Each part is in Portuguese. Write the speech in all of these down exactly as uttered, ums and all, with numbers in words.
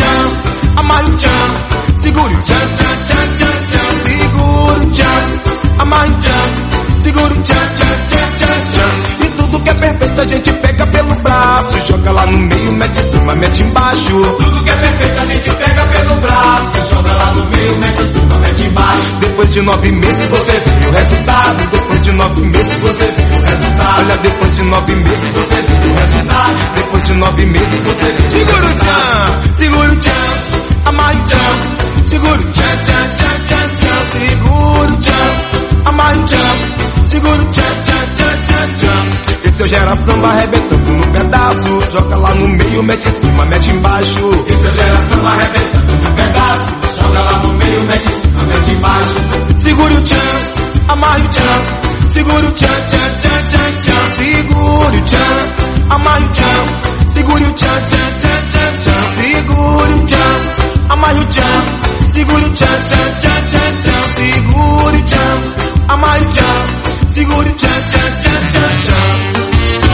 tchan, amarre o tchan, segure o tchan, tchan, tchan, tchan, tchan, segura o tchan, amarre o tchan, segura o tchan, tchan, tchan, tchan, tchan. E tudo que é perfeito a gente pega pelo braço, joga lá no meio, mete em cima, mete embaixo. Tudo que é perfeito a gente pega pelo braço, joga lá no meio, mete em cima, mete embaixo. Depois de nove meses você viu o resultado. Depois de nove meses você viu o resultado. Olha, depois de nove meses você viu o resultado. Depois de nove meses você viu o resultado. Segura o tchan, segura o tchan, amarre o tchan, segura o tchan, tchan, tchan, tchan, tchan, segura o tchan, amarre o tchan, segura o tchan, tchan, tchan, tchan, tchan. Esse é o Gera Samba arrebentando no pedaço, joga lá no meio, mete em cima, mete embaixo. Esse é o Gera Samba arrebentando no pedaço, joga lá no meio, mete em cima, mete embaixo. Segura o tchan, amarre o tchan, segura o tchan, tchan, tchan, tchan, tchan, segura o tchan, amarre o tchan, segura o tchan, tchan, tchan, tchan, tchan, segura o tchan, amarre o tchan, segura o tchan, tchan, tchan, tchan, tchan, segura o tchan, amarre o tchan, segura o tchan, tchan, tchan, tchan, tchan.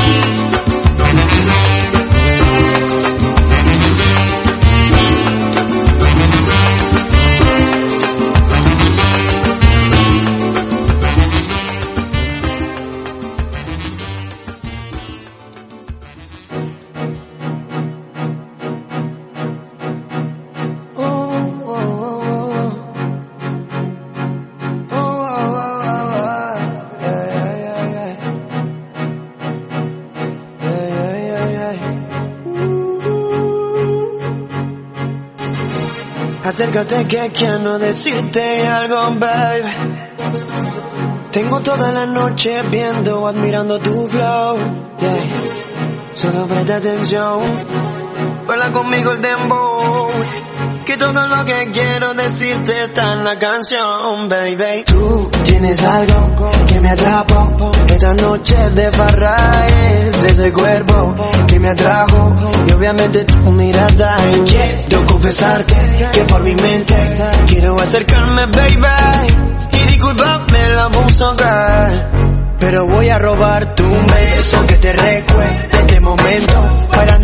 Acércate que quiero decirte algo, baby. Tengo toda la noche viendo, admirando tu flow, yeah. Solo presta atención, baila conmigo el dembow, que todo lo que quiero decirte está en la canción, baby. Tú tienes algo que me atrapó, esta noche de farra es ese cuerpo que me atrajo, y obviamente tu mirada, y quiero confesarte que por mi mente quiero acercarme, baby, y disculpame el abuso, girl, pero voy a robarte un beso que te recuerde este momento, bailando